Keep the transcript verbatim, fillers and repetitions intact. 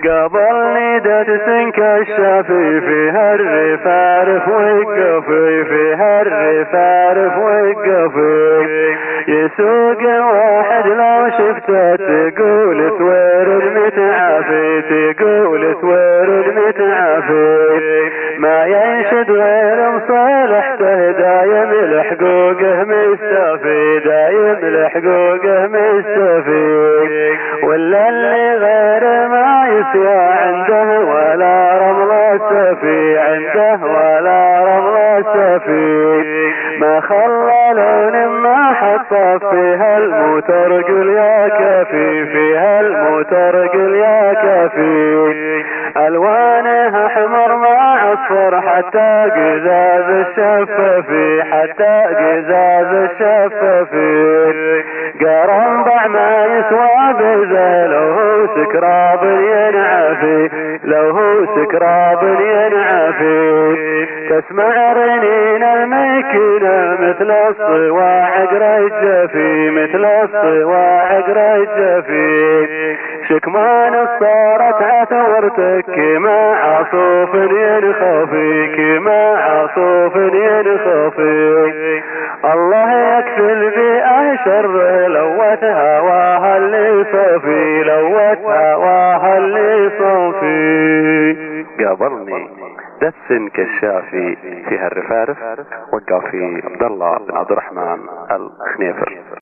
قابلني دتس كالشافي فيها الرفارف وقفي فيها الرفارف وقفي يسوق واحد لو شفته تقول ثوير المتعافي تقول ثوير المتعافي ما ينشد غير مصالحته دايم لحقوقه مستفي دايم لحقوقه مستفي ولا اللي غير ما يسوى عنده ولا رمل سفي عنده ولا رمل سفي ما خلى لون ما حط فيها الموتر قل يا كفي فيها الموتر قل يا كفي الوانها احمر مع اصفر حتى قزاز الشفافي حتى قزاز الشفافي قرنبع ما يسوى بزه لو هو سكراب ينعفي لو هو سكراب ينعفي تسمع رنين المكينة مثل الصواعق رجفي مثل الصواعق رجفي شكمان الصارت عثورتك كما عصوف ينخفي كما عصوف ينخفي الله يكفل بأه شر لوت هواها اللي صفي لوت هواها اللي صفي. قابلني دتس كالشافي فيها الرفارف وقع في عبد الله بن عبد الرحمن الخنيفر.